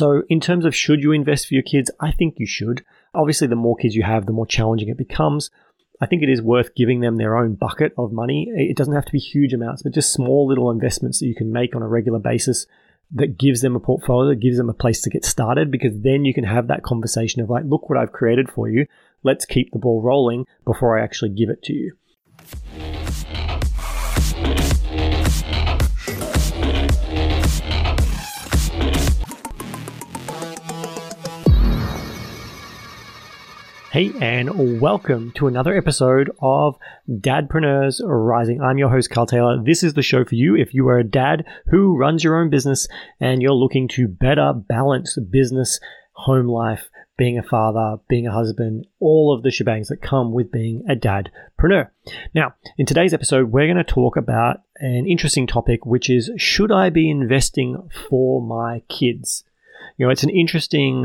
So in terms of should you invest for your kids, I think you should. Obviously, the more kids you have, the more challenging it becomes. I think it is worth giving them their own bucket of money. It doesn't have to be huge amounts, but just small little investments that you can make on a regular basis that gives them a portfolio, that gives them a place to get started, because then you can have that conversation of like, look what I've created for you. Let's keep the ball rolling before I actually give it to you. Hey, and welcome to another episode of Dadpreneurs Rising. I'm your host, Carl Taylor. This is the show for you if you are a dad who runs your own business and you're looking to better balance business, home life, being a father, being a husband, all of the shebangs that come with being a dadpreneur. Now, in today's episode, we're going to talk about an interesting topic, which is, should I be investing for my kids? You know, it's an interesting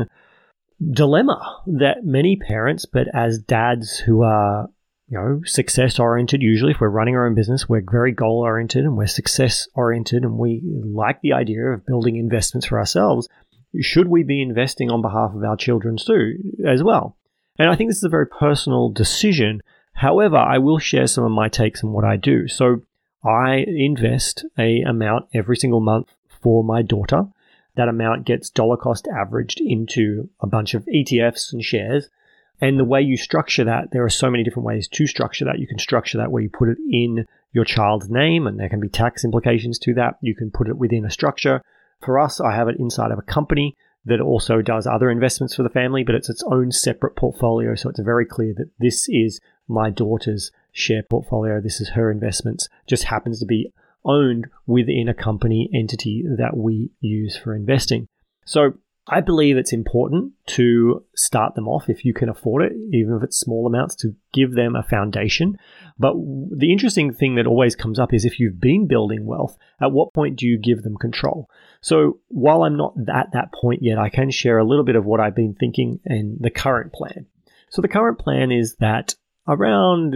dilemma that many parents, but as dads who are, success oriented, usually if we're running our own business, we're very goal oriented and we're success oriented and we like the idea of building investments for ourselves. Should we be investing on behalf of our children too, as well? And I think this is a very personal decision. However, I will share some of my takes on what I do. So I invest an amount every single month for my daughter. That amount gets dollar cost averaged into a bunch of ETFs and shares. And the way you structure that, there are so many different ways to structure that. You can structure that where you put it in your child's name, and there can be tax implications to that. You can put it within a structure. For us, I have it inside of a company that also does other investments for the family, but it's its own separate portfolio. So it's very clear that this is my daughter's share portfolio. This is her investments. Just happens to be owned within a company entity that we use for investing. So I believe it's important to start them off if you can afford it, even if it's small amounts, to give them a foundation. But the interesting thing that always comes up is if you've been building wealth, at what point do you give them control? So while I'm not at that point yet, I can share a little bit of what I've been thinking and the current plan. So the current plan is that around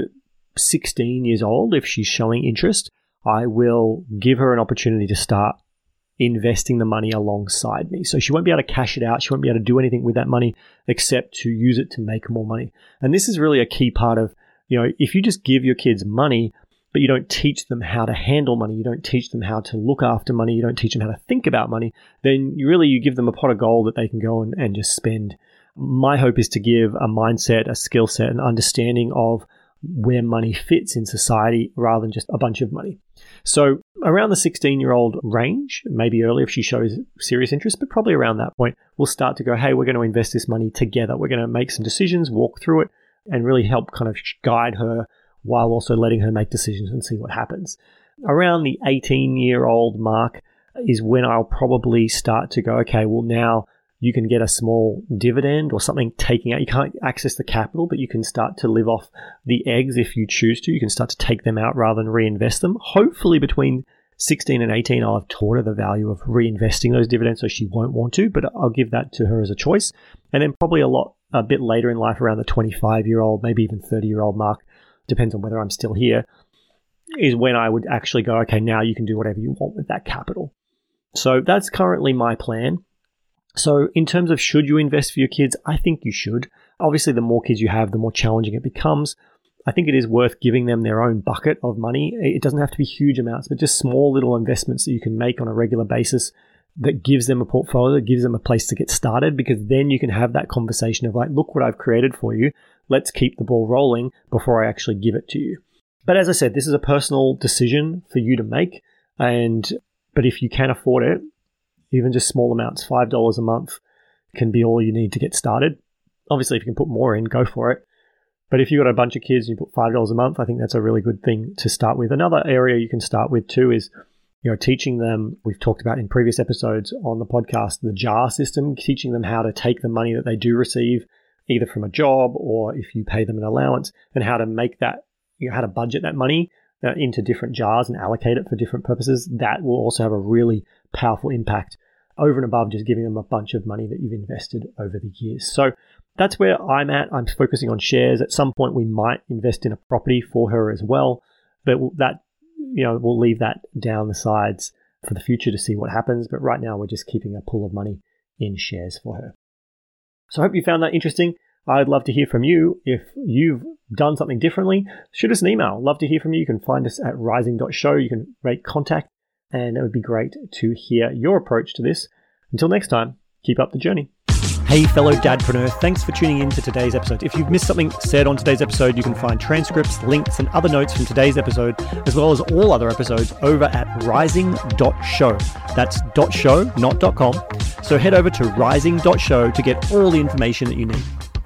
16 years old, if she's showing interest, I will give her an opportunity to start investing the money alongside me. So she won't be able to cash it out. She won't be able to do anything with that money except to use it to make more money. And this is really a key part of, if you just give your kids money, but you don't teach them how to handle money, you don't teach them how to look after money, you don't teach them how to think about money, then you give them a pot of gold that they can go and just spend. My hope is to give a mindset, a skill set, an understanding of where money fits in society rather than just a bunch of money. So around the 16-year-old range, maybe earlier if she shows serious interest, but probably around that point, we'll start to go, hey, we're going to invest this money together. We're going to make some decisions, walk through it, and really help kind of guide her while also letting her make decisions and see what happens. Around the 18-year-old mark is when I'll probably start to go, okay, well now you can get a small dividend or something taking out. You can't access the capital, but you can start to live off the eggs if you choose to. You can start to take them out rather than reinvest them. Hopefully between 16 and 18, I'll have taught her the value of reinvesting those dividends so she won't want to, but I'll give that to her as a choice. And then probably a bit later in life, around the 25-year-old, maybe even 30-year-old mark, depends on whether I'm still here, is when I would actually go, okay, now you can do whatever you want with that capital. So that's currently my plan. So in terms of should you invest for your kids, I think you should. Obviously, the more kids you have, the more challenging it becomes. I think it is worth giving them their own bucket of money. It doesn't have to be huge amounts, but just small little investments that you can make on a regular basis that gives them a portfolio, that gives them a place to get started, because then you can have that conversation of like, look what I've created for you. Let's keep the ball rolling before I actually give it to you. But as I said, this is a personal decision for you to make. But if you can afford it, even just small amounts, $5 a month can be all you need to get started. Obviously, if you can put more in, go for it. But if you've got a bunch of kids and you put $5 a month, I think that's a really good thing to start with. Another area you can start with too is, teaching them, we've talked about in previous episodes on the podcast, the JAR system, teaching them how to take the money that they do receive, either from a job or if you pay them an allowance, and how to make that, how to budget that money into different jars and allocate it for different purposes. That will also have a really powerful impact over and above just giving them a bunch of money that you've invested over the years. So that's where I'm at. I'm focusing on shares. At some point, we might invest in a property for her as well, but we'll leave that down the sides for the future to see what happens. But right now, we're just keeping a pool of money in shares for her. So I hope you found that interesting. I'd love to hear from you. If you've done something differently, shoot us an email. Love to hear from you. You can find us at rising.show. You can rate contact, and it would be great to hear your approach to this. Until next time, keep up the journey. Hey, fellow dadpreneur, thanks for tuning in to today's episode. If you've missed something said on today's episode, you can find transcripts, links, and other notes from today's episode, as well as all other episodes over at rising.show. That's .show, not .com. So head over to rising.show to get all the information that you need.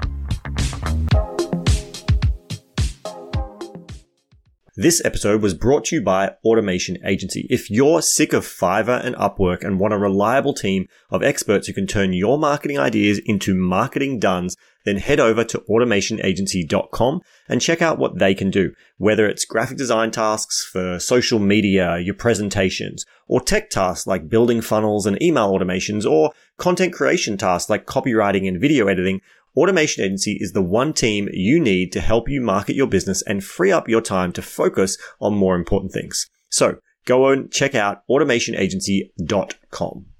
This episode was brought to you by Automation Agency. If you're sick of Fiverr and Upwork and want a reliable team of experts who can turn your marketing ideas into marketing dones, then head over to automationagency.com and check out what they can do. Whether it's graphic design tasks for social media, your presentations, or tech tasks like building funnels and email automations, or content creation tasks like copywriting and video editing, Automation Agency is the one team you need to help you market your business and free up your time to focus on more important things. So go and check out automationagency.com.